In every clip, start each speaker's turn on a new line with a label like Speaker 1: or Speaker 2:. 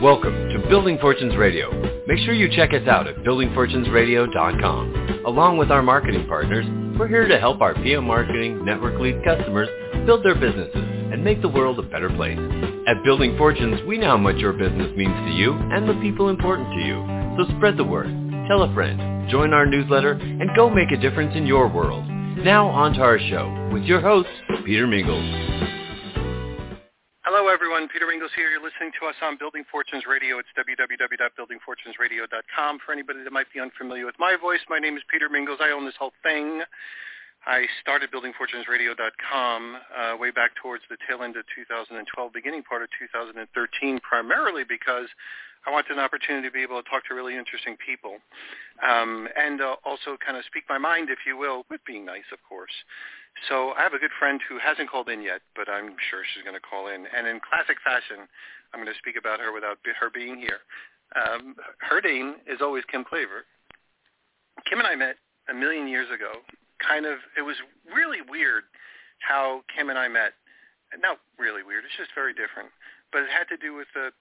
Speaker 1: Welcome to Building Fortunes Radio. Make sure you check us out at buildingfortunesradio.com. Along with our marketing partners, we're here to help our PM Marketing Network Lead customers build their businesses and make the world a better place. At Building Fortunes, we know how much your business means to you and the people important to you. So spread the word, tell a friend, join our newsletter, and go make a difference in your world. Now on to our show with your host, Peter Mingles.
Speaker 2: Hello, everyone. Peter Mingles here. You're listening to us on Building Fortunes Radio. It's www.buildingfortunesradio.com. For anybody that might be unfamiliar with my voice, my name is Peter Mingles. I own this whole thing. I started buildingfortunesradio.com way back towards the tail end of 2012, beginning part of 2013, primarily because I wanted an opportunity to be able to talk to really interesting people and also kind of speak my mind, if you will, with being nice, of course. So I have a good friend who hasn't called in yet, but I'm sure she's going to call in. And in classic fashion, I'm going to speak about her without her being here. Her name is always Kim Klaver. Kim and I met a million years ago. It was really weird how Kim and I met. Not really weird. It's just very different. But it had to do with, a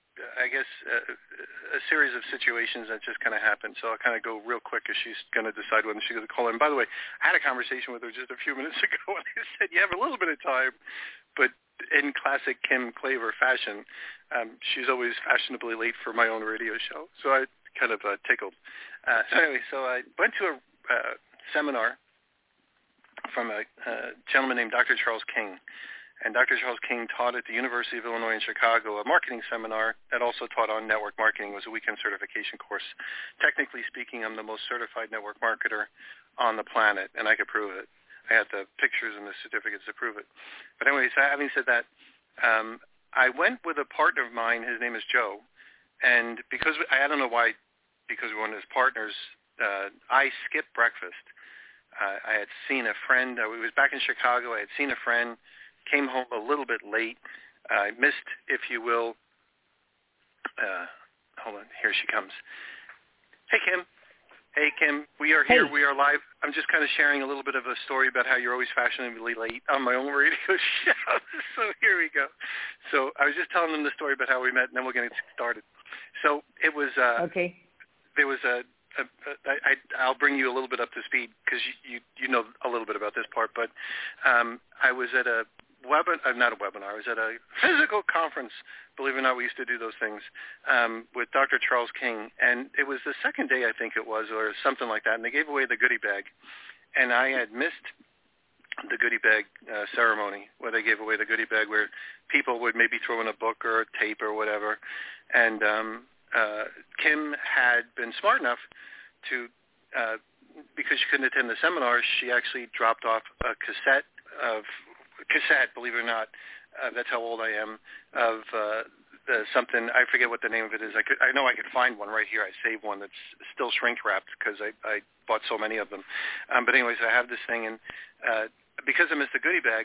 Speaker 2: series of situations that just kind of happened. So I'll kind of go real quick as she's going to decide when she's going to call in. By the way, I had a conversation with her just a few minutes ago, and I said, you have a little bit of time. But in classic Kim Klaver fashion, she's always fashionably late for my own radio show. So I kind of tickled. So I went to a seminar from a gentleman named Dr. Charles King. And Dr. Charles King taught at the University of Illinois in Chicago a marketing seminar that also taught on network marketing. It was a weekend certification course. Technically speaking, I'm the most certified network marketer on the planet, and I could prove it. I had the pictures and the certificates to prove it. But anyways, having said that, I went with a partner of mine. His name is Joe. And because I don't know why, because we were one of his partners, I skipped breakfast. I had seen a friend. It was back in Chicago. I had seen a friend. Came home a little bit late. I missed, if you will. Hold on. Here she comes. Hey, Kim. Hey, Kim. We are here. Hey. We are live. I'm just kind of sharing a little bit of a story about how you're always fashionably late on my own radio show. So here we go. So I was just telling them the story about how we met, and then we're going to get started. So it was okay. There was I'll bring you a little bit up to speed because you know a little bit about this part. But I was at a not a webinar. I was at a physical conference. Believe it or not, we used to do those things with Dr. Charles King, and it was the second day, I think it was, or something like that. And they gave away the goodie bag, and I had missed the goodie bag ceremony where they gave away the goodie bag, where people would maybe throw in a book or a tape or whatever, and Kim had been smart enough to, because she couldn't attend the seminar, she actually dropped off a cassette, believe it or not, that's how old I am, of something, I forget what the name of it is. I know I could find one right here. I saved one that's still shrink-wrapped because I bought so many of them. But anyways, I have this thing, and because I missed the goodie bag,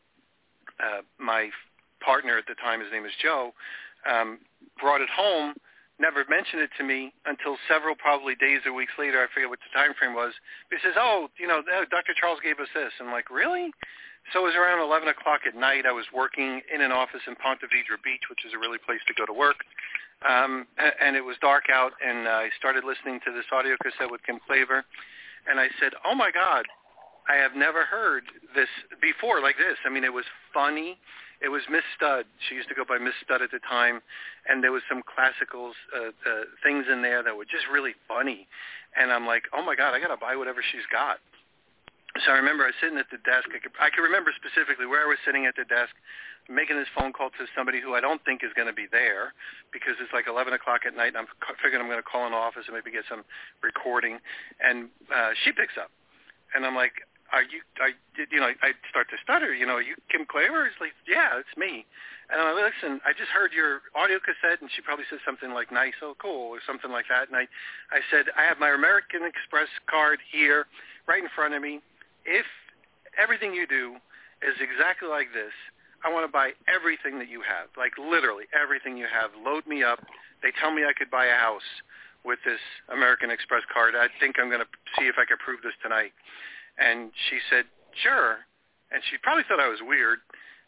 Speaker 2: my partner at the time, his name is Joe, brought it home, never mentioned it to me until several probably days or weeks later. I forget what the time frame was. He says, Dr. Charles gave us this. I'm like, really? So it was around 11 o'clock at night. I was working in an office in Ponte Vedra Beach, which is a really place to go to work. And it was dark out, and I started listening to this audio cassette with Kim Klaver. And I said, oh, my God, I have never heard this before like this. I mean, it was funny. It was Miss Stud. She used to go by Miss Stud at the time, and there was some classical things in there that were just really funny. And I'm like, oh, my God, I got to buy whatever she's got. So I remember I was sitting at the desk. I can remember specifically where I was sitting at the desk, making this phone call to somebody who I don't think is going to be there because it's like 11 o'clock at night, and I'm figuring I'm going to call an office and maybe get some recording. And she picks up, and I'm like, I start to stutter, are you Kim Klaver? It's like, yeah, it's me. And I'm like, listen, I just heard your audio cassette, and she probably said something like, nice, oh, cool, or something like that. And I said, I have my American Express card here right in front of me. If everything you do is exactly like this, I want to buy everything that you have, like literally everything you have. Load me up. They tell me I could buy a house with this American Express card. I think I'm going to see if I can prove this tonight. And she said, sure. And she probably thought I was weird.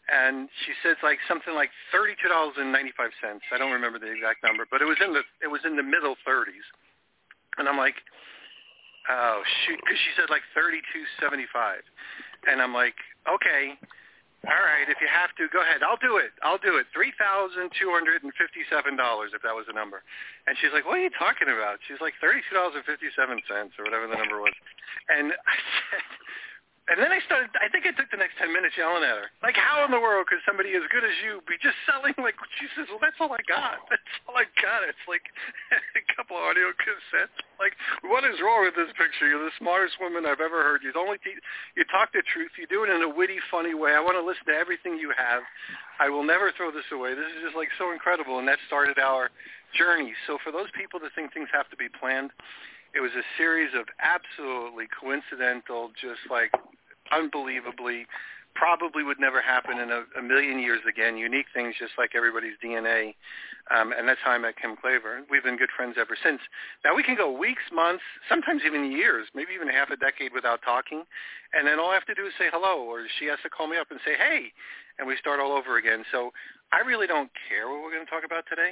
Speaker 2: and she says like something like $32.95. I don't remember the exact number, but it was in the middle 30s, and I'm like, oh shoot, because she said like $32.75, and I'm like, okay. All right, if you have to, go ahead. I'll do it. $3,257 if that was the number. And she's like, what are you talking about? She's like, $32.57 or whatever the number was. And I said, and then I think I took the next 10 minutes yelling at her. Like, how in the world could somebody as good as you be just selling, like, she says, well, that's all I got. That's all I got. It's like a couple of audio cassettes. Like, what is wrong with this picture? You're the smartest woman I've ever heard. You talk the truth. You do it in a witty, funny way. I want to listen to everything you have. I will never throw this away. This is just, like, so incredible. And that started our journey. So for those people that think things have to be planned, it was a series of absolutely coincidental, just like unbelievably, probably would never happen in a million years again, unique things just like everybody's DNA. And that's how I met Kim Klaver. We've been good friends ever since. Now we can go weeks, months, sometimes even years, maybe even half a decade without talking. And then all I have to do is say hello, or she has to call me up and say, hey, and we start all over again. So I really don't care what we're going to talk about today.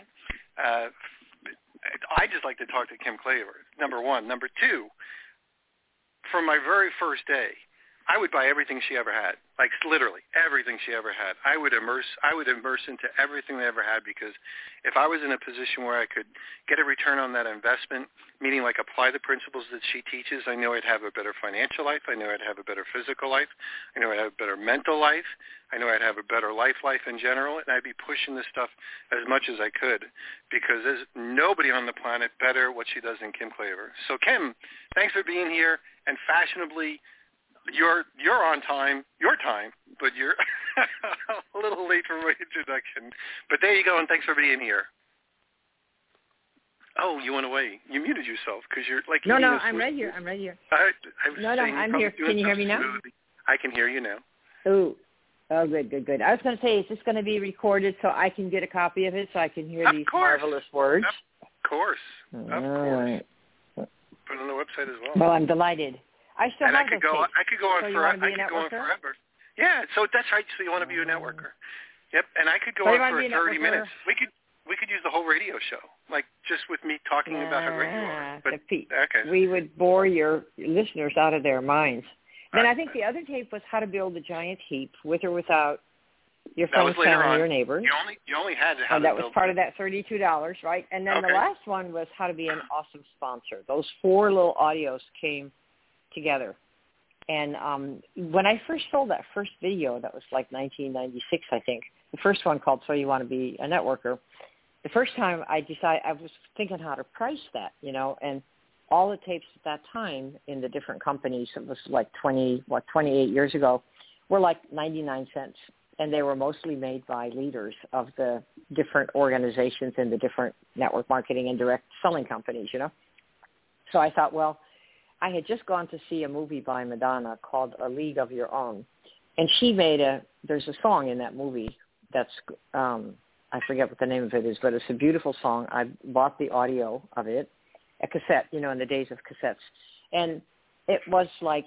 Speaker 2: I just like to talk to Kim Klaver, number one. Number two, from my very first day, I would buy everything she ever had, like literally everything she ever had. I would immerse into everything they ever had, because if I was in a position where I could get a return on that investment, meaning like apply the principles that she teaches, I know I'd have a better financial life. I know I'd have a better physical life. I know I'd have a better mental life. I know I'd have a better life in general, and I'd be pushing this stuff as much as I could, because there's nobody on the planet better what she does than Kim Klaver. So Kim, thanks for being here, and fashionably, you're on time, but you're a little late for my introduction. But there you go, and thanks for being here. Oh, you went away. You muted yourself because you're like...
Speaker 3: No, I'm right here. I'm here. Can you hear me now?
Speaker 2: I can hear you now.
Speaker 3: Oh, good. I was going to say, is this going to be recorded so I can get a copy of it so I can hear these marvelous words?
Speaker 2: Of course.
Speaker 3: Right.
Speaker 2: Put it on the website as well.
Speaker 3: Well, I'm delighted. I could go
Speaker 2: on forever. Yeah, so that's right. So you want to be a networker. Yep, and I could go on for 30 minutes. We could use the whole radio show, like just with me talking about how great you are. But, okay.
Speaker 3: We would bore your listeners out of their minds. Then I think the other tape was how to build a giant heap with or without your friends, family, or neighbors.
Speaker 2: You only had how to
Speaker 3: that was part of that $32, right? And then the last one was how to be an awesome sponsor. Those 4 little audios came together. And when I first sold that first video, that was like 1996, I think, the first one called So You Want to Be a Networker, the first time I was thinking how to price that, and all the tapes at that time in the different companies, it was like 28 years ago, were like 99 cents. And they were mostly made by leaders of the different organizations and the different network marketing and direct selling companies, So I thought, well, I had just gone to see a movie by Madonna called A League of Your Own. And she there's a song in that movie that's, I forget what the name of it is, but it's a beautiful song. I bought the audio of it, a cassette, in the days of cassettes. And it was like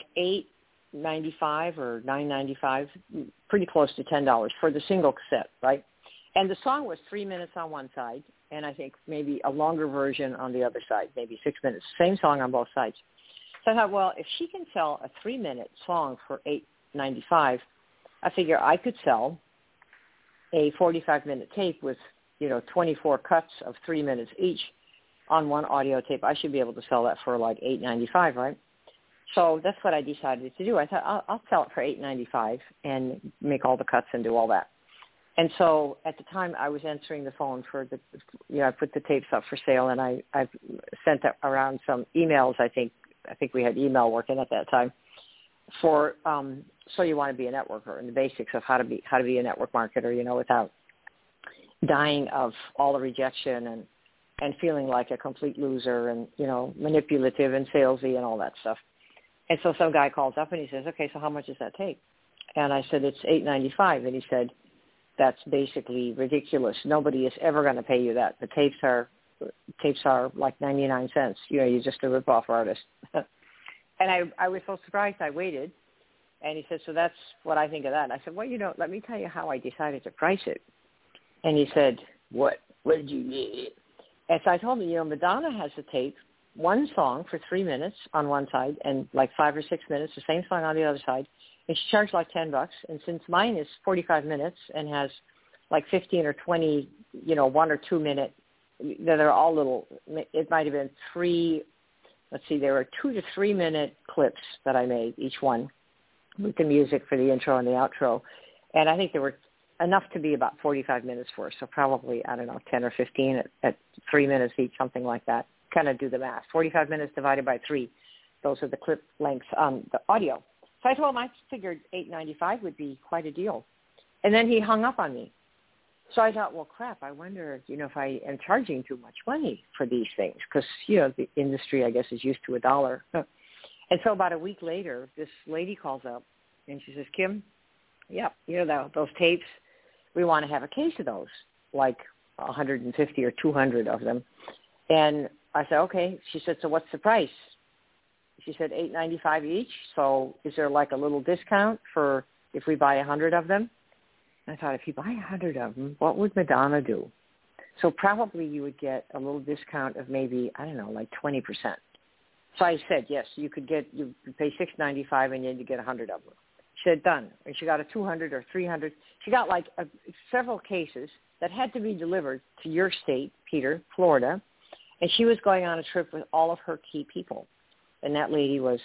Speaker 3: $8.95 or $9.95, pretty close to $10 for the single cassette, right? And the song was 3 minutes on one side, and I think maybe a longer version on the other side, maybe 6 minutes. Same song on both sides. So I thought, well, if she can sell a 3-minute song for $8.95, I figure I could sell a 45-minute tape with, 24 cuts of 3 minutes each on one audio tape. I should be able to sell that for like $8.95, right? So that's what I decided to do. I thought I'll sell it for $8.95 and make all the cuts and do all that. And so at the time I was answering the phone for I put the tapes up for sale, and I sent around some emails. I think we had email working at that time for So You Want to Be a Networker, and the basics of how to be a network marketer, without dying of all the rejection and feeling like a complete loser and, manipulative and salesy and all that stuff. And so some guy calls up and he says, okay, so how much is that tape? And I said, it's $8.95. And he said, that's basically ridiculous. Nobody is ever going to pay you that. The tapes are like 99 cents. You're just a rip-off artist. And I was so surprised. I waited, And he said, so that's what I think of that. And I said, well, let me tell you how I decided to price it. And he said, what did you get? And so I told him, Madonna has a tape, one song for 3 minutes on one side and like 5 or 6 minutes, the same song on the other side. And she charged like $10. And since mine is 45 minutes and has like 15 or 20, 1 or 2 minute, they're all little, it might have been there were 2 to 3 minute clips that I made, each one, with the music for the intro and the outro. And I think there were enough to be about 45 minutes for, so probably, 10 or 15 at 3 minutes each, something like that. Kind of do the math. 45 minutes divided by 3. Those are the clip lengths on the audio. So I told him I figured $8.95 would be quite a deal. And then he hung up on me. So I thought, well, crap, I wonder, if I am charging too much money for these things because, the industry, I guess, is used to $1. And so about a week later, this lady calls up and she says, Kim, yep, those tapes, we want to have a case of those, like 150 or 200 of them. And I said, okay. She said, so what's the price? She said $8.95 each. So is there like a little discount for if we buy 100 of them? And I thought, if you buy 100 of them, what would Madonna do? So probably you would get a little discount of maybe, like 20%. So I said, yes, you pay $6.95 and then you get 100 of them. She said, done. And she got a 200 or 300. She got like several cases that had to be delivered to your state, Peter, Florida. And she was going on a trip with all of her key people. And that lady was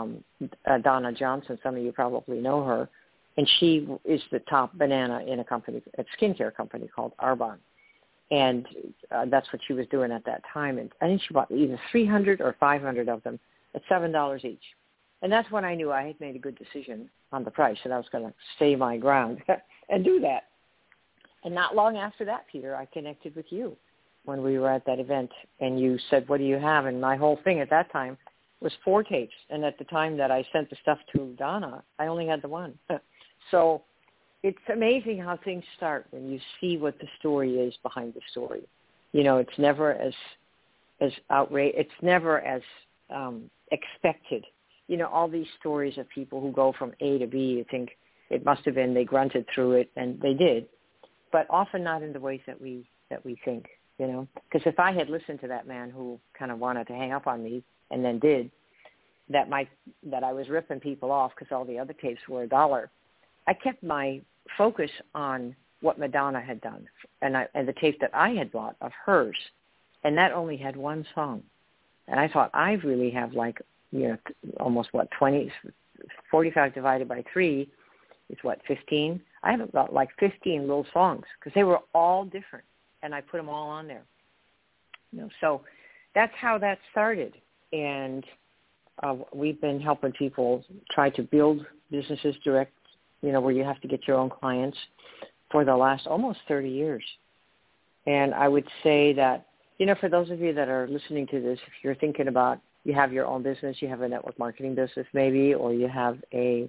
Speaker 3: Donna Johnson. Some of you probably know her. And she is the top banana in a skincare company called Arbonne. And that's what she was doing at that time. And I think she bought either 300 or 500 of them at $7 each. And that's when I knew I had made a good decision on the price, and I was going to stay my ground and do that. And not long after that, Peter, I connected with you when we were at that event, and you said, what do you have? And my whole thing at that time was 4 tapes. And at the time that I sent the stuff to Donna, I only had the one. So it's amazing how things start when you see what the story is behind the story. It's never as outrageous. It's never as expected. All these stories of people who go from A to B, you think it must have been they grunted through it, and they did, but often not in the ways that we think, Because if I had listened to that man who kind of wanted to hang up on me and then did, that I was ripping people off because all the other tapes were $1. I kept my focus on what Madonna had done and the tape that I had bought of hers, and that only had one song. And I thought, I really have almost 45 divided by 3 is 15? I have about 15 little songs because they were all different, and I put them all on there. So that's how that started. And we've been helping people try to build businesses direct, where you have to get your own clients for the last almost 30 years. And I would say that, for those of you that are listening to this, if you're thinking about you have your own business, you have a network marketing business maybe, or you have a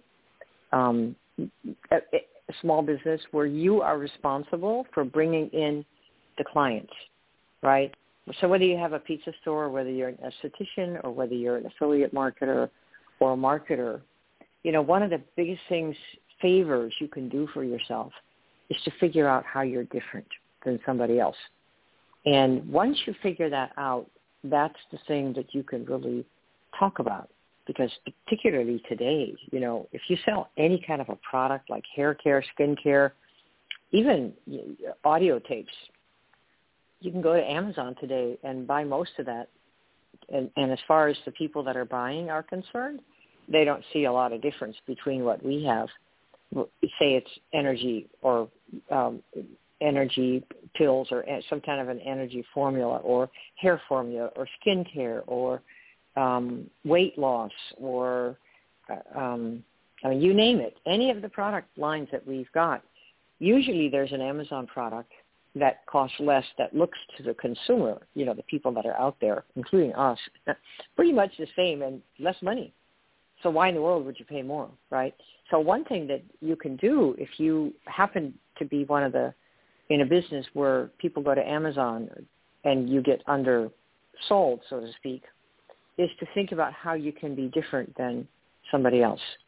Speaker 3: small business where you are responsible for bringing in the clients, right? So whether you have a pizza store, or whether you're an esthetician, or whether you're an affiliate marketer or a marketer, one of the biggest favors you can do for yourself is to figure out how you're different than somebody else. And once you figure that out, that's the thing that you can really talk about. Because particularly today, if you sell any kind of a product like hair care, skin care, even audio tapes, you can go to Amazon today and buy most of that. And as far as the people that are buying are concerned, they don't see a lot of difference between what we have. Say it's energy or energy pills or some kind of an energy formula or hair formula or skin care or weight loss or, you name it, any of the product lines that we've got. Usually there's an Amazon product that costs less, that looks to the consumer, the people that are out there, including us, pretty much the same and less money. So why in the world would you pay more, right? So one thing that you can do if you happen to be in a business where people go to Amazon and you get undersold, so to speak, is to think about how you can be different than somebody else.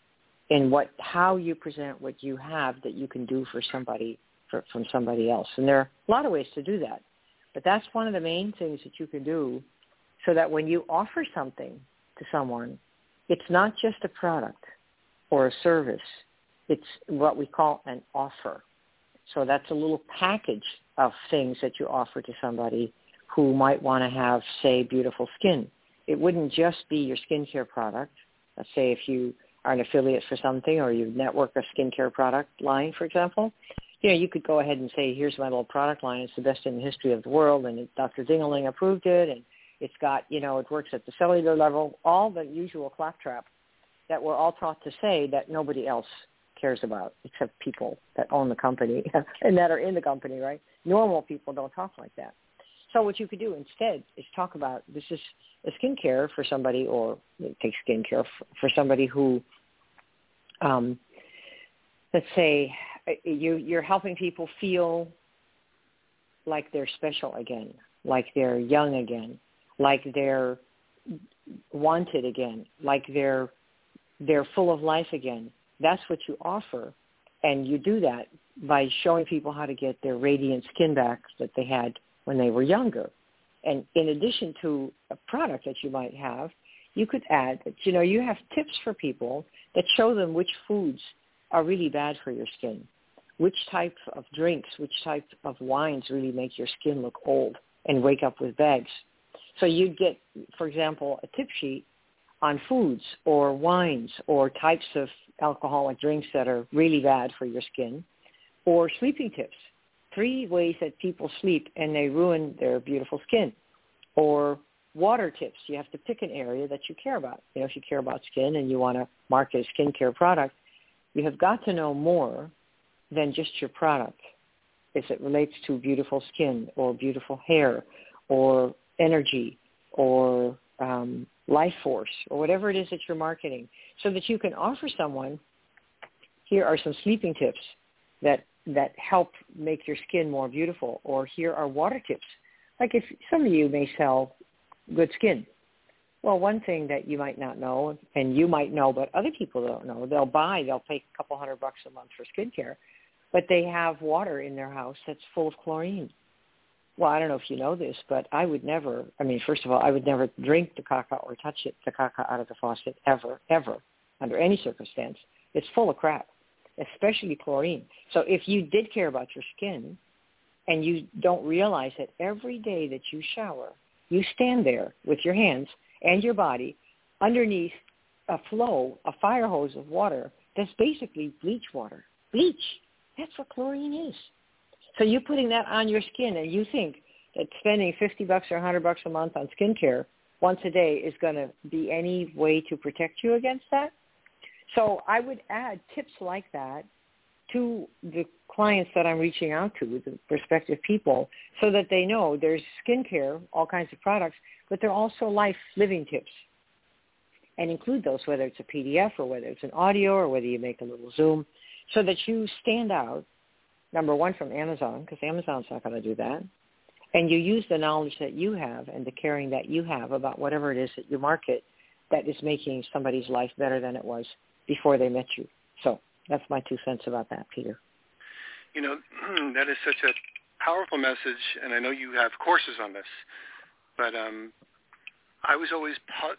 Speaker 3: in how you present what you have that you can do for somebody, from somebody else. And there are a lot of ways to do that. But that's one of the main things that you can do so that when you offer something to someone, it's not just a product or a service. It's what we call an offer. So that's a little package of things that you offer to somebody who might want to have, say, beautiful skin. It wouldn't just be your skincare product. Let's say if you are an affiliate for something or you network a skincare product line, for example, you could go ahead and say, here's my little product line. It's the best in the history of the world, and Dr. Dingeling approved it, and it's got, it works at the cellular level, all the usual claptrap that we're all taught to say that nobody else cares about except people that own the company and that are in the company, right? Normal people don't talk like that. So what you could do instead is talk about, this is a skincare for somebody, or take skincare for somebody who, let's say, you're helping people feel like they're special again, like they're young again, like they're wanted again, like they're full of life again. That's what you offer, and you do that by showing people how to get their radiant skin back that they had when they were younger. And in addition to a product that you might have, you could add that, you have tips for people that show them which foods are really bad for your skin, which type of drinks, which type of wines really make your skin look old and wake up with bags. So you'd get, for example, a tip sheet on foods or wines or types of alcoholic drinks that are really bad for your skin, or sleeping tips, 3 ways that people sleep and they ruin their beautiful skin, or water tips. You have to pick an area that you care about. If you care about skin and you want to market a skincare product, you have got to know more than just your product as it relates to beautiful skin or beautiful hair or energy or life force or whatever it is that you're marketing, so that you can offer someone, here are some sleeping tips that help make your skin more beautiful, or here are water tips. Like if some of you may sell good skin. Well, one thing that you might not know, and you might know, but other people don't know, they'll pay a couple $100 a month for skincare, but they have water in their house that's full of chlorine. Well, I don't know if you know this, but I would never drink the caca or touch the caca out of the faucet ever, under any circumstance. It's full of crap, especially chlorine. So if you did care about your skin and you don't realize that every day that you shower, you stand there with your hands and your body underneath a fire hose of water that's basically bleach water. Bleach. That's what chlorine is. So you're putting that on your skin, and you think that spending $50 or $100 a month on skincare once a day is going to be any way to protect you against that? So I would add tips like that to the clients that I'm reaching out to, the prospective people, so that they know there's skincare, all kinds of products, but they're also living tips. And include those, whether it's a PDF or whether it's an audio or whether you make a little Zoom, so that you stand out, number one, from Amazon, because Amazon's not going to do that, and you use the knowledge that you have and the caring that you have about whatever it is that you market that is making somebody's life better than it was before they met you. So that's my 2 cents about that, Peter.
Speaker 2: That is such a powerful message, and I know you have courses on this, but I was always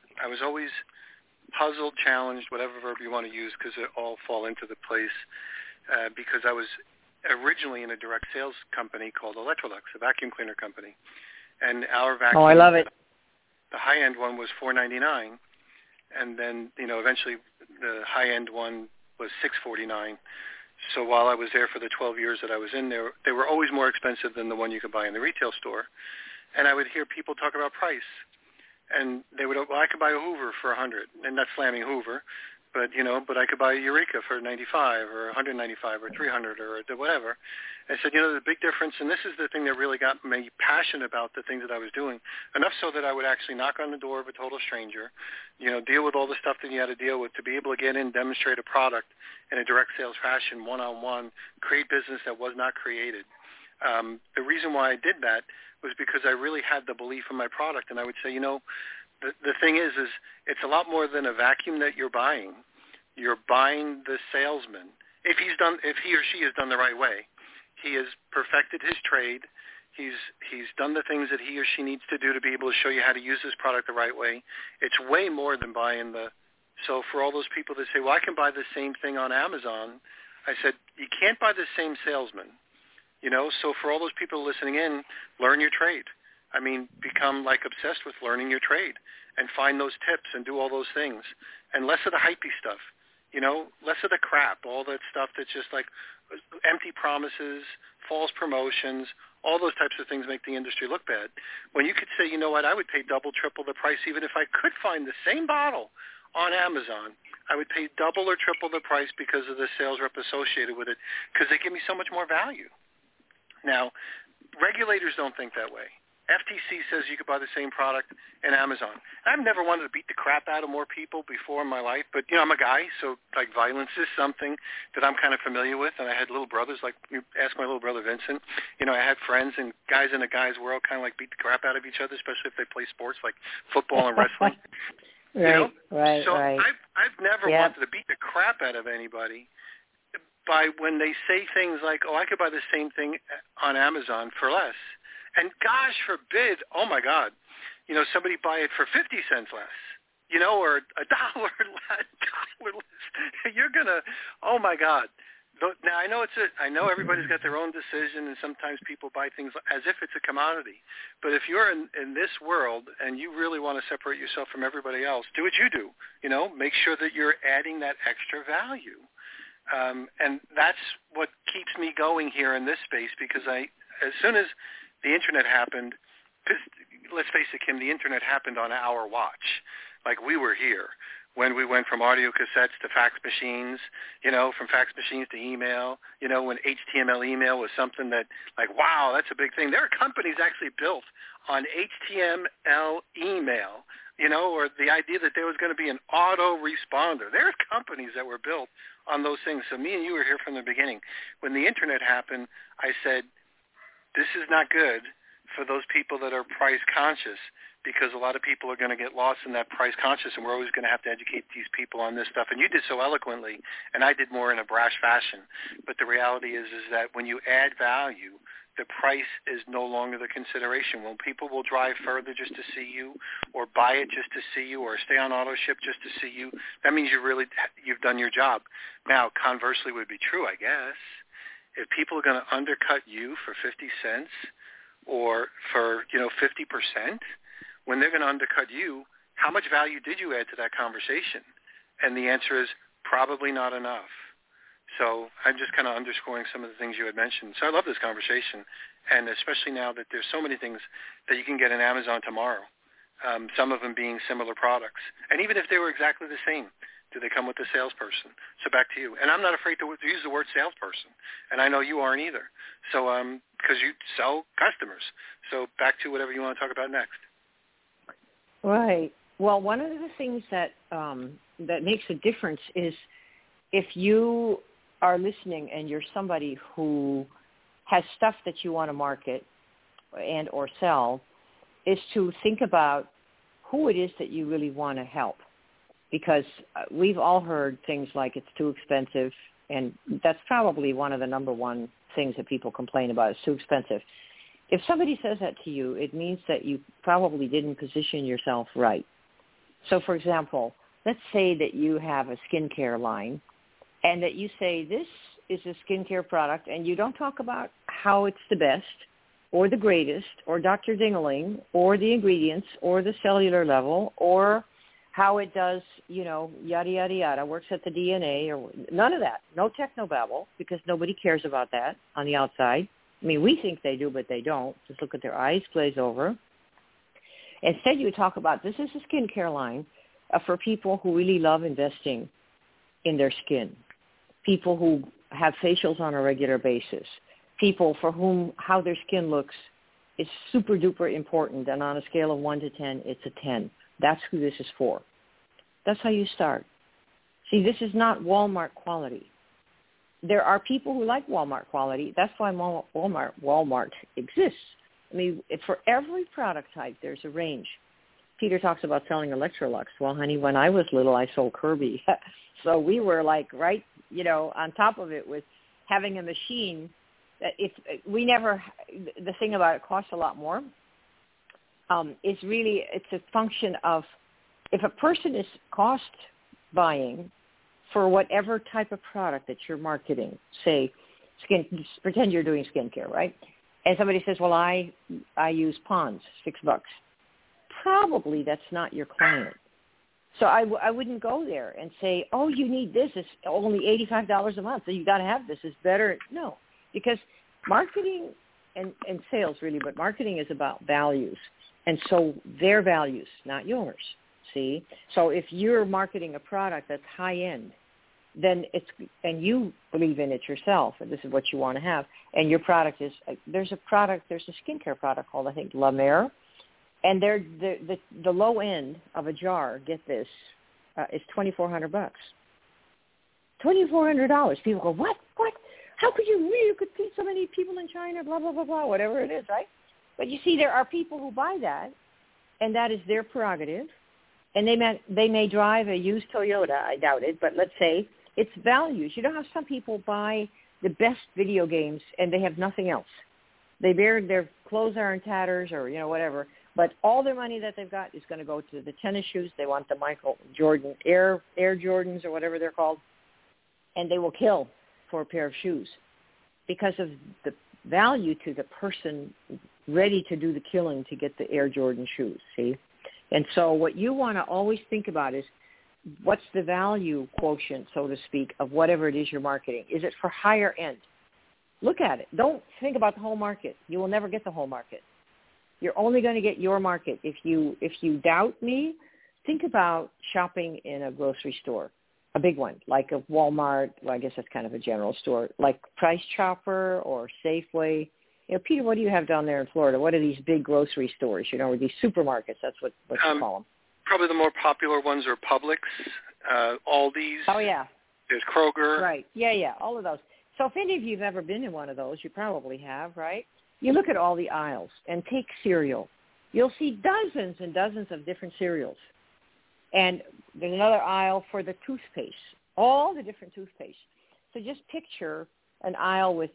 Speaker 2: puzzled, challenged, whatever verb you want to use, because it all fall into the place, because I was originally in a direct sales company called Electrolux, a vacuum cleaner company, and our vacuum.
Speaker 3: Oh, I love it.
Speaker 2: The high-end one was $499, and then eventually the high-end one was $649. So while I was there for the 12 years that I was in there, they were always more expensive than the one you could buy in the retail store. And I would hear people talk about price, and they would, I could buy a Hoover for $100, and not slamming Hoover, but I could buy a Eureka for $95 or $195 or $300 or whatever. I said, the big difference, and this is the thing that really got me passionate about the things that I was doing, enough so that I would actually knock on the door of a total stranger, deal with all the stuff that you had to deal with, to be able to get in, demonstrate a product in a direct sales fashion, one-on-one, create business that was not created. The reason why I did that was because I really had the belief in my product, and I would say, the thing is it's a lot more than a vacuum that you're buying. You're buying the salesman. If he or she has done the right way, he has perfected his trade. He's done the things that he or she needs to do to be able to show you how to use this product the right way. It's way more than buying the. So for all those people that say, well, I can buy the same thing on Amazon, I said, you can't buy the same salesman. So for all those people listening in, learn your trade. I mean, become like obsessed with learning your trade and find those tips and do all those things. And less of the hypey stuff, less of the crap, all that stuff that's just like empty promises, false promotions, all those types of things make the industry look bad. When you could say, you know what, I would pay double, triple the price even if I could find the same bottle on Amazon. I would pay double or triple the price because of the sales rep associated with it because they give me so much more value. Now, regulators don't think that way. FTC says you could buy the same product in Amazon. I've never wanted to beat the crap out of more people before in my life, but, I'm a guy, so, like, violence is something that I'm kind of familiar with, and I had little brothers, like, you ask my little brother Vincent. I had friends and guys in the guys' world kind of, like, beat the crap out of each other, especially if they play sports like football and wrestling.
Speaker 3: Right.
Speaker 2: I've never wanted to beat the crap out of anybody by when they say things like, oh, I could buy the same thing on Amazon for less. And gosh forbid, oh my God, somebody buy it for 50 cents less, or $1 less. You're gonna, oh my God. Now I know everybody's got their own decision, and sometimes people buy things as if it's a commodity. But if you're in this world and you really want to separate yourself from everybody else, do what you do. Make sure that you're adding that extra value. And that's what keeps me going here in this space, because as soon as the Internet happened, because let's face it, Kim, the Internet happened on our watch. Like, we were here when we went from audio cassettes to fax machines, from fax machines to email, when HTML email was something that, like, wow, that's a big thing. There are companies actually built on HTML email, or the idea that there was going to be an autoresponder. There's companies that were built on those things. So me and you were here from the beginning. When the Internet happened, I said, this is not good for those people that are price conscious, because a lot of people are going to get lost in that price conscious, and we're always going to have to educate these people on this stuff. And you did so eloquently, and I did more in a brash fashion. But the reality is that when you add value, the price is no longer the consideration. When people will drive further just to see you, or buy it just to see you, or stay on auto ship just to see you, that means you've done your job. Now, conversely would be true, I guess. If people are going to undercut you for 50 cents or for, 50%, when they're going to undercut you, how much value did you add to that conversation? And the answer is probably not enough. So I'm just kind of underscoring some of the things you had mentioned. So I love this conversation, and especially now that there's so many things that you can get in Amazon tomorrow, some of them being similar products. And even if they were exactly the same, do they come with a salesperson? So back to you. And I'm not afraid to use the word salesperson, and I know you aren't either. So because you sell customers. So back to whatever you want to talk about next.
Speaker 3: Right. Well, one of the things that that makes a difference is if you are listening and you're somebody who has stuff that you want to market and or sell, is to think about who it is that you really want to help. Because we've all heard things like it's too expensive, and that's probably one of the number one things that people complain about, is too expensive. If somebody says that to you, it means that you probably didn't position yourself right. So, for example, let's say that you have a skincare line, and that you say this is a skincare product, and you don't talk about how it's the best or the greatest or Dr. Dingaling or the ingredients or the cellular level or how it does, yada, yada, yada, works at the DNA, or none of that. No technobabble, because nobody cares about that on the outside. I mean, we think they do, but they don't. Just look at their eyes glaze over. Instead, you talk about this is a skincare line for people who really love investing in their skin, people who have facials on a regular basis, people for whom how their skin looks is super duper important, and on a scale of 1 to 10, it's a 10. That's who this is for. That's how you start. See, this is not Walmart quality. There are people who like Walmart quality. That's why Walmart exists. I mean, for every product type, there's a range. Peter talks about selling Electrolux. Well, honey, when I was little, I sold Kirby. So we were like right, on top of it with having a machine that the thing about it costs a lot more. It's a function of if a person is cost buying for whatever type of product that you're marketing, say pretend you're doing skincare, right? And somebody says, well, I use Pond's, $6. Probably that's not your client. So I wouldn't go there and say, oh, you need this. It's only $85 a month, so you got to have this. It's better. No, because marketing and sales really, but marketing is about values. And so their values, not yours, see? So if you're marketing a product that's high-end, then and you believe in it yourself, and this is what you want to have, and your product is, there's a skincare product called, I think, La Mer, and they're the low end of a jar, get this, is $2,400. $2,400. People go, what? How could you could feed so many people in China, blah, blah, blah, blah, whatever it is, right? But you see, there are people who buy that, and that is their prerogative, and they may drive a used Toyota, I doubt it, but let's say it's values. You know how some people buy the best video games and they have nothing else. Their clothes are in tatters or, whatever, but all their money that they've got is going to go to the tennis shoes. They want the Michael Jordan Air Jordans or whatever they're called, and they will kill for a pair of shoes because of the value to the person ready to do the killing to get the Air Jordan shoes, see? And so what you want to always think about is what's the value quotient, so to speak, of whatever it is you're marketing. Is it for higher end? Look at it. Don't think about the whole market. You will never get the whole market. You're only going to get your market. If you doubt me, think about shopping in a grocery store, a big one, like a Walmart. Well, I guess that's kind of a general store, like Price Chopper or Safeway. Peter, what do you have down there in Florida? What are these big grocery stores, or these supermarkets? That's what you call them.
Speaker 2: Probably the more popular ones are Publix, Aldi's.
Speaker 3: Oh, yeah.
Speaker 2: There's Kroger.
Speaker 3: Right. Yeah, all of those. So if any of you have ever been in one of those, you probably have, right? You look at all the aisles and take cereal. You'll see dozens and dozens of different cereals. And there's another aisle for the toothpaste, all the different toothpaste. So just picture an aisle with,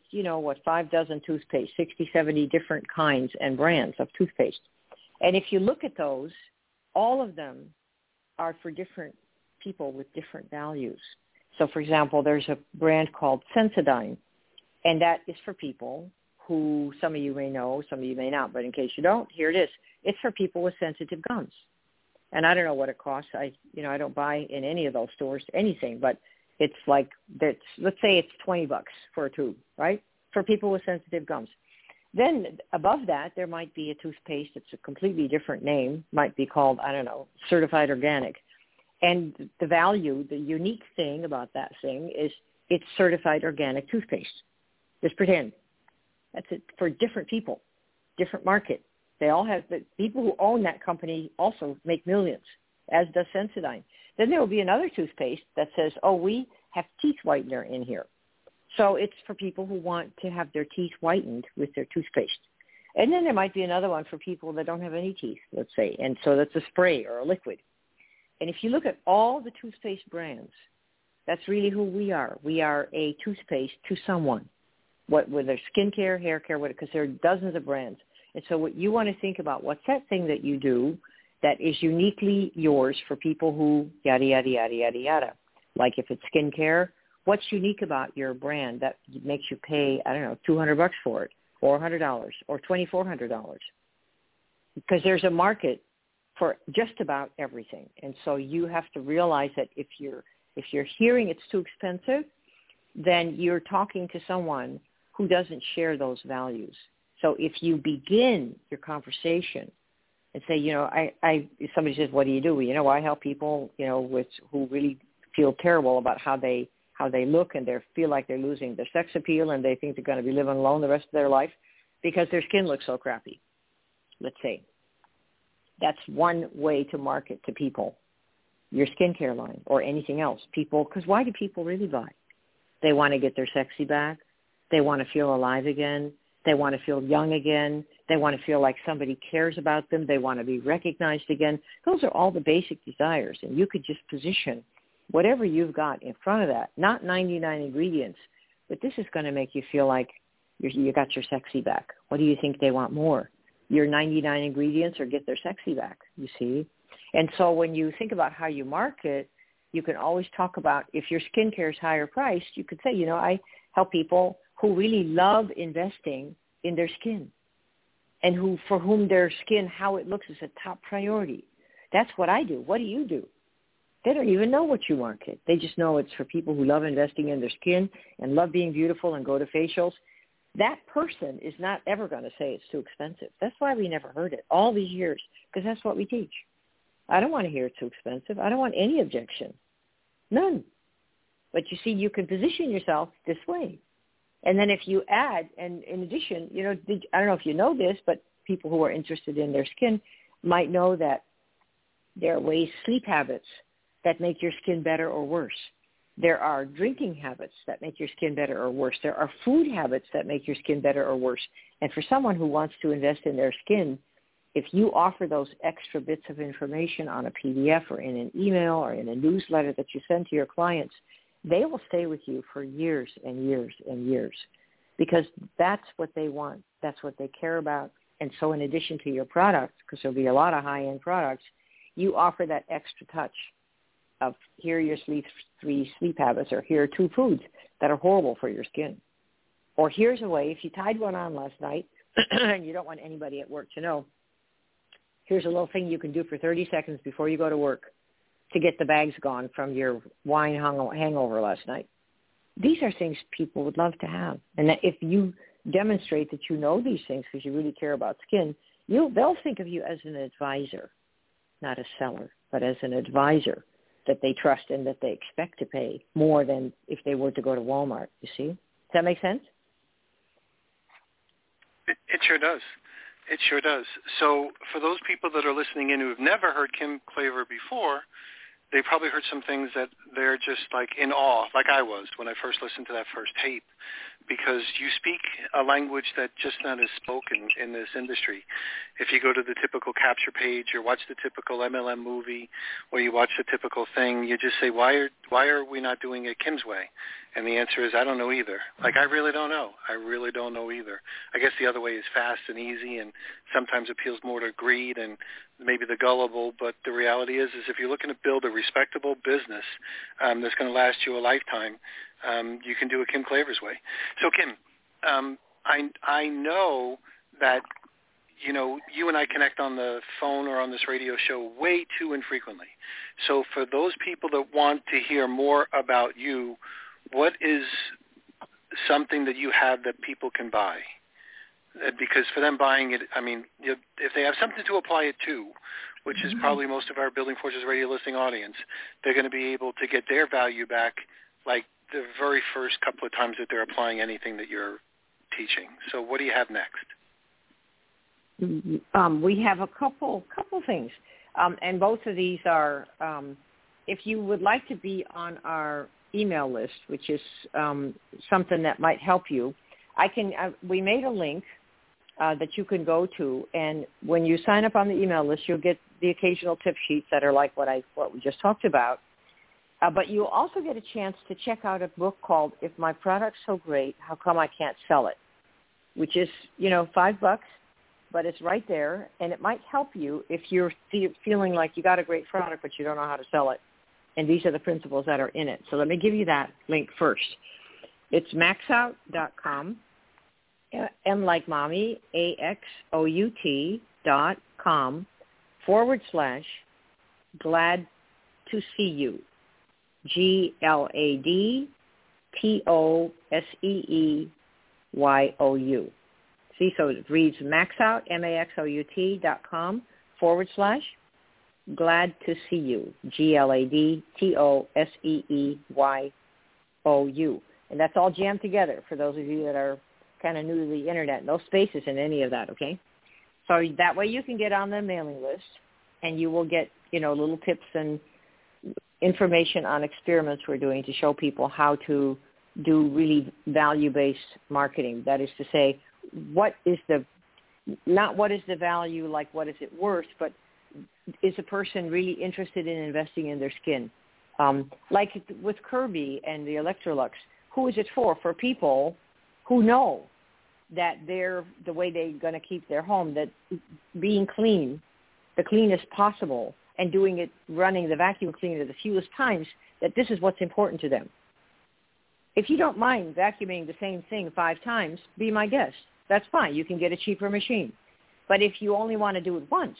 Speaker 3: 5 dozen toothpaste, 60, 70 different kinds and brands of toothpaste. And if you look at those, all of them are for different people with different values. So, for example, there's a brand called Sensodyne, and that is for people who some of you may know, some of you may not, but in case you don't, here it is. It's for people with sensitive gums. And I don't know what it costs. I don't buy in any of those stores anything, but it's like, let's say it's $20 for a tube, right, for people with sensitive gums. Then above that, there might be a toothpaste. It's a completely different name, might be called, I don't know, Certified Organic. And the value, the unique thing about that thing is it's Certified Organic toothpaste. Just pretend. That's it for different people, different market. They all have, the people who own that company also make millions, as does Sensodyne. Then there will be another toothpaste that says, oh, we have teeth whitener in here. So it's for people who want to have their teeth whitened with their toothpaste. And then there might be another one for people that don't have any teeth, let's say. And so that's a spray or a liquid. And if you look at all the toothpaste brands, that's really who we are. We are a toothpaste to someone, whether skincare, hair care, because there are dozens of brands. And so what you want to think about, what's that thing that you do that is uniquely yours for people who yada, yada, yada, yada, yada. Like if it's skincare, what's unique about your brand that makes you pay, I don't know, $200 for it, or $100, or $2,400? Because there's a market for just about everything. And so you have to realize that if you're hearing it's too expensive, then you're talking to someone who doesn't share those values. So if you begin your conversation and say, if somebody says, what do you do? Well, I help people, who really feel terrible about how they look and they feel like they're losing their sex appeal and they think they're going to be living alone the rest of their life because their skin looks so crappy, let's say. That's one way to market to people, your skincare line or anything else. Because why do people really buy? They want to get their sexy back. They want to feel alive again. They want to feel young again. They want to feel like somebody cares about them. They want to be recognized again. Those are all the basic desires, and you could just position whatever you've got in front of that, not 99 ingredients, but this is going to make you feel like you got your sexy back. What do you think they want more? Your 99 ingredients or get their sexy back, you see? And so when you think about how you market, you can always talk about if your skincare is higher priced, you could say, I help people who really love investing in their skin and for whom their skin, how it looks is a top priority. That's what I do. What do you do? They don't even know what you market. They just know it's for people who love investing in their skin and love being beautiful and go to facials. That person is not ever going to say it's too expensive. That's why we never heard it all these years, because that's what we teach. I don't want to hear it's too expensive. I don't want any objection. None. But you see, you can position yourself this way. And then if you add, and in addition, I don't know if you know this, but people who are interested in their skin might know that there are sleep habits that make your skin better or worse. There are drinking habits that make your skin better or worse. There are food habits that make your skin better or worse. And for someone who wants to invest in their skin, if you offer those extra bits of information on a PDF or in an email or in a newsletter that you send to your clients, they will stay with you for years and years and years because that's what they want. That's what they care about. And so in addition to your products, because there'll be a lot of high-end products, you offer that extra touch of here are your 3 sleep habits, or here are 2 foods that are horrible for your skin. Or here's a way, if you tied one on last night and you don't want anybody at work to know, here's a little thing you can do for 30 seconds before you go to work to get the bags gone from your wine hangover last night. These are things people would love to have. And that if you demonstrate that you know these things because you really care about skin, they'll think of you as an advisor, not a seller, but as an advisor that they trust and that they expect to pay more than if they were to go to Walmart, you see? Does that make sense?
Speaker 2: It sure does. It sure does. So for those people that are listening in who have never heard Kim Klaver before, they probably heard some things that they're just like in awe, like I was when I first listened to that first tape, because you speak a language that just not is spoken in this industry. If you go to the typical capture page or watch the typical MLM movie or you watch the typical thing, you just say, why are we not doing it Kim's way? And the answer is, I don't know either. Like, I really don't know. I really don't know either. I guess the other way is fast and easy and sometimes appeals more to greed and maybe the gullible. But the reality is if you're looking to build a respectable business that's going to last you a lifetime, you can do it Kim Klaver's way. So, Kim, I know that, you and I connect on the phone or on this radio show way too infrequently. So for those people that want to hear more about you, what is something that you have that people can buy? Because for them buying it, if they have something to apply it to, which is probably most of our Building Fortunes radio listening audience, they're going to be able to get their value back like the very first couple of times that they're applying anything that you're teaching. So what do you have next?
Speaker 3: We have a couple things, and both of these are, if you would like to be on our email list, which is something that might help you, we made a link that you can go to, and when you sign up on the email list, you'll get the occasional tip sheets that are like what we just talked about. But you'll also get a chance to check out a book called If My Product's So Great, How Come I Can't Sell It?, which is, $5, but it's right there, and it might help you if you're feeling like you got a great product, but you don't know how to sell it. And these are the principles that are in it. So let me give you that link first. It's maxout.com, M like mommy, AXOUT.com / glad to see you, GLADTOSEEYOU. See, so it reads maxout, MAXOUT.com / glad to see you, GLADTOSEEYOU. And that's all jammed together for those of you that are kind of new to the Internet. No spaces in any of that, okay? So that way you can get on the mailing list, and you will get, little tips and information on experiments we're doing to show people how to do really value-based marketing. That is to say, what is the not what is the value, like what is it worth, but is a person really interested in investing in their skin? Like with Kirby and the Electrolux, who is it for? For people who know that they're the way they're going to keep their home, that being clean, the cleanest possible, and doing it, running the vacuum cleaner the fewest times, that this is what's important to them. If you don't mind vacuuming the same thing 5 times, be my guest. That's fine. You can get a cheaper machine. But if you only want to do it once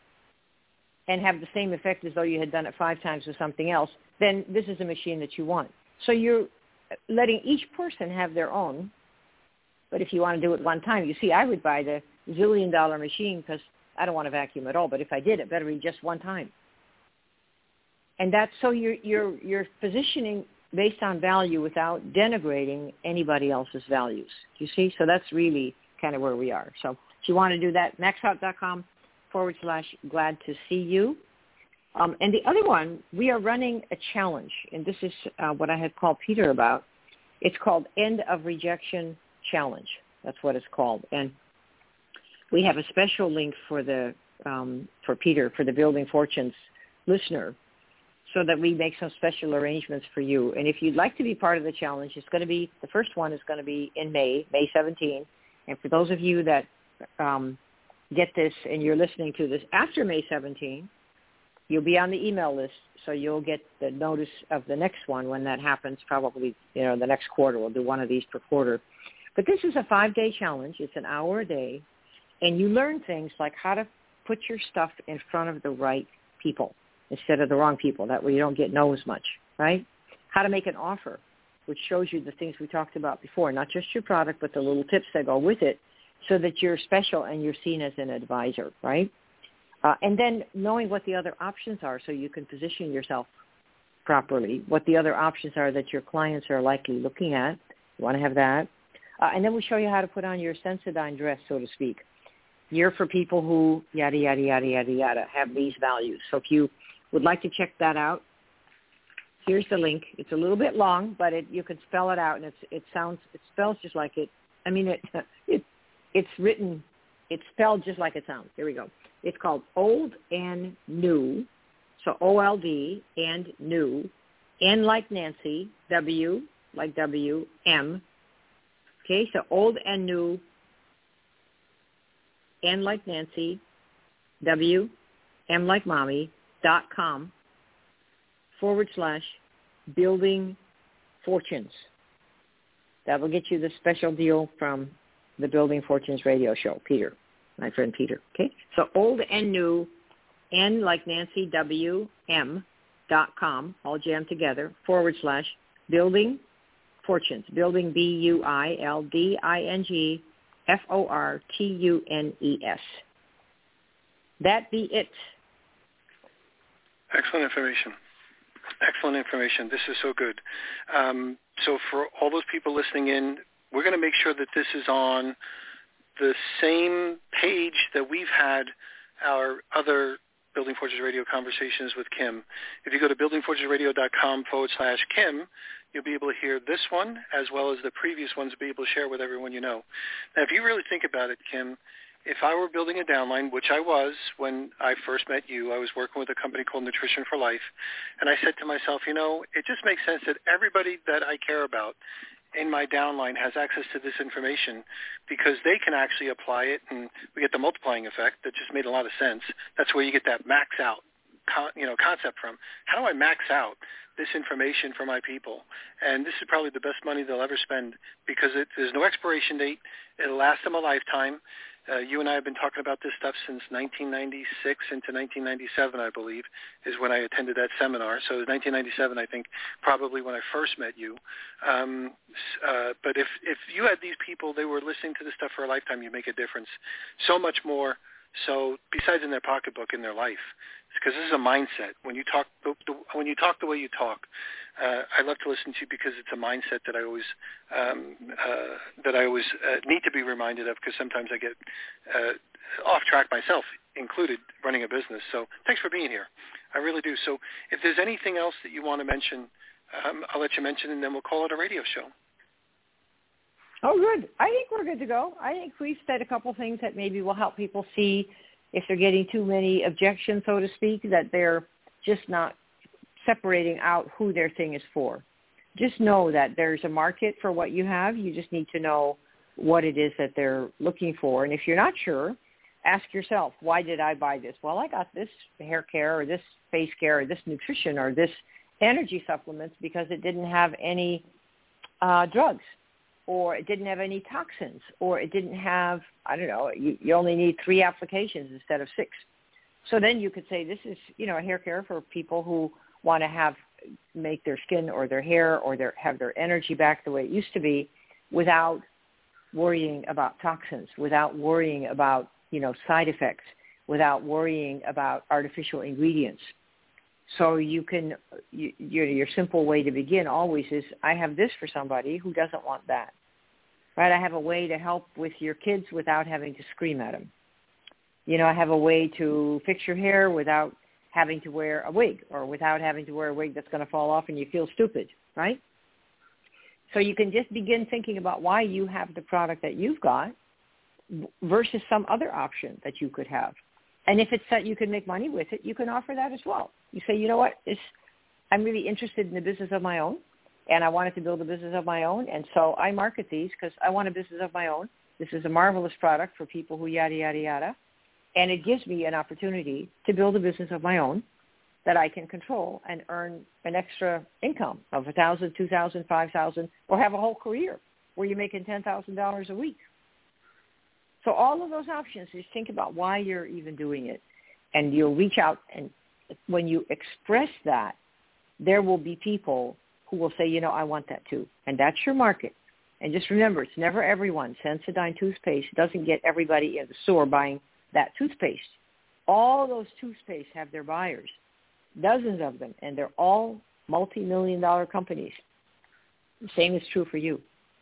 Speaker 3: and have the same effect as though you had done it 5 times with something else, then this is a machine that you want. So you're letting each person have their own. But if you want to do it one time, you see, I would buy the $1 zillion machine because I don't want to vacuum at all. But if I did, it better be just one time. And that's so you're positioning based on value without denigrating anybody else's values. You see? So that's really kind of where we are. So if you want to do that, maxout.com/glad to see you. And the other one, we are running a challenge, and this is what I had called Peter about. It's called End of Rejection Challenge. That's what it's called. And we have a special link for the for Peter, for the Building Fortunes listener, so that we make some special arrangements for you. And if you'd like to be part of the challenge, it's going to be, the first one is going to be in May 17. And for those of you that get this and you're listening to this after May 17, you'll be on the email list, so you'll get the notice of the next one when that happens, probably, the next quarter. We'll do one of these per quarter. But this is a 5-day challenge. It's an hour a day, and you learn things like how to put your stuff in front of the right people instead of the wrong people. That way you don't get no as much, right? How to make an offer, which shows you the things we talked about before, not just your product, but the little tips that go with it, so that you're special and you're seen as an advisor, right? And then knowing what the other options are so you can position yourself properly, what the other options are that your clients are likely looking at. You want to have that. And then we show you how to put on your Sensodyne dress, so to speak. You're for people who, yada, yada, yada, yada, yada, have these values. So if you would like to check that out, here's the link. It's a little bit long, but you can spell it out, and it spells just like it. I mean, it's written, it's spelled just like it sounds. Here we go. It's called Old and New, so O-L-D and New, N like Nancy, W like W, M. Okay, so Old and New, N like Nancy, W, M like Mommy, .com / Building Fortunes. That will get you the special deal from the Building Fortunes radio show, Peter, my friend Peter. Okay, so Old and New, N like Nancy, W, M, .com, all jammed together, / Building Fortunes, Building BUILDING FORTUNES. That be it.
Speaker 2: Excellent information. Excellent information. This is so good. So for all those people listening in, we're going to make sure that this is on the same page that we've had our other Building Fortunes Radio conversations with Kim. If you go to buildingfortunesradio.com / Kim, you'll be able to hear this one as well as the previous ones, be able to share with everyone you know. Now, if you really think about it, Kim, if I were building a downline, which I was when I first met you, I was working with a company called Nutrition for Life, and I said to myself, it just makes sense that everybody that I care about in my downline has access to this information because they can actually apply it, and we get the multiplying effect. That just made a lot of sense. That's where you get that max out concept from. How do I max out this information for my people? And this is probably the best money they'll ever spend because there's no expiration date. It'll last them a lifetime. You and I have been talking about this stuff since 1996 into 1997, I believe, is when I attended that seminar. So it was 1997, I think, probably when I first met you. But if you had these people, they were listening to this stuff for a lifetime, you make a difference. So much more. So besides in their pocketbook, in their life, because this is a mindset. When you talk the way you talk, I love to listen to you because it's a mindset that I always need to be reminded of because sometimes I get off track myself, included running a business. So thanks for being here. I really do. So if there's anything else that you want to mention, I'll let you mention, and then we'll call it a radio show.
Speaker 3: Oh, good. I think we're good to go. I think we've said a couple things that maybe will help people see if they're getting too many objections, so to speak, that they're just not separating out who their thing is for. Just know that there's a market for what you have. You just need to know what it is that they're looking for. And if you're not sure, ask yourself, why did I buy this? Well, I got this hair care or this face care or this nutrition or this energy supplements because it didn't have any drugs, or it didn't have any toxins, or it didn't have, I don't know, you only need 3 applications instead of 6. So then you could say this is, a hair care for people who want to make their skin or their hair or have their energy back the way it used to be without worrying about toxins, without worrying about, side effects, without worrying about artificial ingredients. So you can, your simple way to begin always is, I have this for somebody who doesn't want that, right? I have a way to help with your kids without having to scream at them. I have a way to fix your hair without having to wear a wig, or without having to wear a wig that's going to fall off and you feel stupid, right? So you can just begin thinking about why you have the product that you've got versus some other option that you could have. And if it's that you can make money with it, you can offer that as well. You say, you know what, I'm really interested in the business of my own, and I wanted to build a business of my own, and so I market these because I want a business of my own. This is a marvelous product for people who yada, yada, yada, and it gives me an opportunity to build a business of my own that I can control and earn an extra income of $1,000, $2,000, $5,000, or have a whole career where you're making $10,000 a week. So all of those options, just think about why you're even doing it, and you'll reach out, and when you express that, there will be people who will say, I want that too, and that's your market. And just remember, it's never everyone. Sensodyne toothpaste doesn't get everybody in the store buying that toothpaste. All those toothpaste have their buyers, dozens of them, and they're all multi-million-dollar companies. The same is true for you.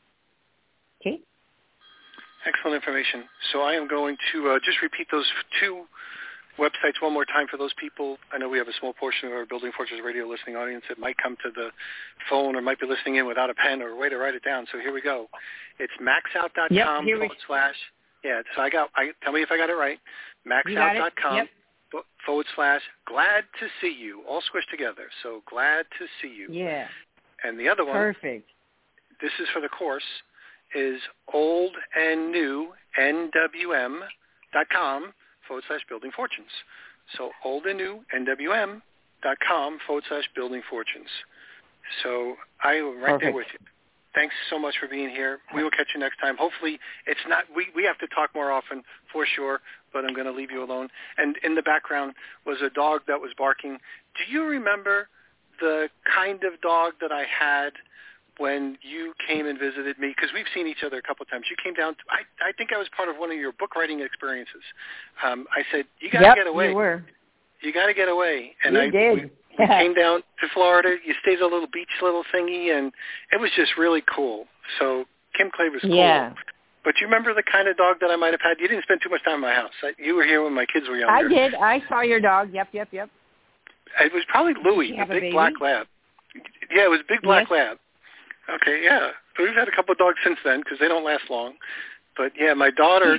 Speaker 3: Okay?
Speaker 2: Excellent information. So I am going to just repeat those 2 websites one more time for those people. I know we have a small portion of our Building Fortunes Radio listening audience that might come to the phone or might be listening in without a pen or a way to write it down. So here we go. It's maxout.com / yeah, so tell me if I got it right. Maxout.com / glad to see you, all squished together. So glad to see you.
Speaker 3: Yeah.
Speaker 2: And the other one.
Speaker 3: Perfect.
Speaker 2: This is for the course. Is old and new NWM.com / building fortunes. So old and new NWM.com / building fortunes. So I am right there with you. Thanks so much for being here. We will catch you next time. Hopefully it's not, we have to talk more often for sure, but I'm going to leave you alone. And in the background was a dog that was barking. Do you remember the kind of dog that I had when you came and visited me? Because we've seen each other a couple of times. You came down. I think I was part of one of your book writing experiences. I said, you got to get away.
Speaker 3: You were.
Speaker 2: You got to get away. And
Speaker 3: you did.
Speaker 2: We came down to Florida. You stayed at a little beach little thingy, and it was just really cool. So Kim Clay was cool.
Speaker 3: Yeah.
Speaker 2: But you remember the kind of dog that I might have had? You didn't spend too much time in my house. You were here when my kids were younger.
Speaker 3: I did. I saw your dog. Yep.
Speaker 2: It was probably Louie, the big black lab. Yeah, it was a big black lab. Okay, yeah. So we've had a couple of dogs since then because they don't last long. But yeah, my daughter,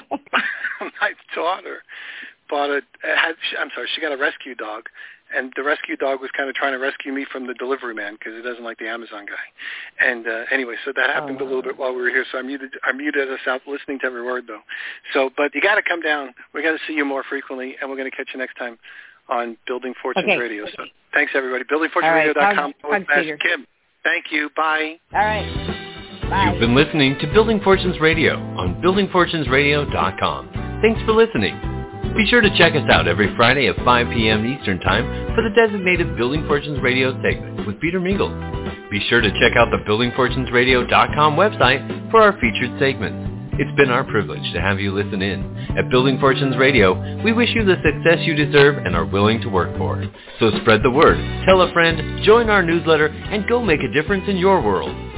Speaker 2: she got a rescue dog, and the rescue dog was kind of trying to rescue me from the delivery man because he doesn't like the Amazon guy. And anyway, so that happened a little bit while we were here. So I muted us out listening to every word though. So, but you got to come down. We got to see you more frequently, and we're going to catch you next time on Building Fortunes Radio. So thanks everybody. BuildingFortunesRadio.com / Kim. Thank you. Bye.
Speaker 3: All right. Bye.
Speaker 1: You've been listening to Building Fortunes Radio on BuildingFortunesRadio.com. Thanks for listening. Be sure to check us out every Friday at 5 p.m. Eastern Time for the designated Building Fortunes Radio segment with Peter Mingles. Be sure to check out the BuildingFortunesRadio.com website for our featured segments. It's been our privilege to have you listen in. At Building Fortunes Radio, we wish you the success you deserve and are willing to work for. So spread the word, tell a friend, join our newsletter, and go make a difference in your world.